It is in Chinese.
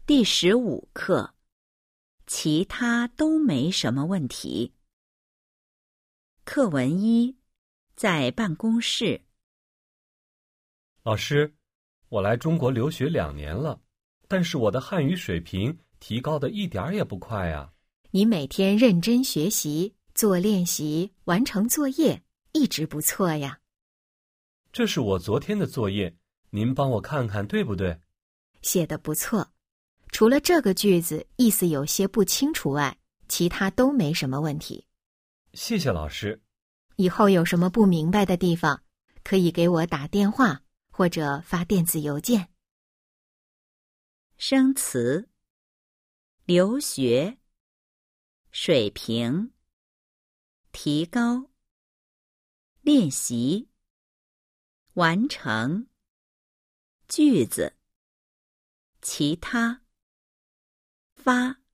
第15课，其他都没什么问题。课文1，在办公室。 老师，我来中国留学2年了，但是我的汉语水平提高的一点儿也不快啊。 你每天认真学习，做练习，完成作业，一直不错呀。 这是我昨天的作业，您帮我看看对不对？ 写得不错，除了这个句子意思有些不清楚外，其他都没什么问题。 谢谢老师。 以后有什么不明白的地方，可以给我打电话或者发电子邮件。 生词：留学、水平、提高、练习、完成、句子、其他、发。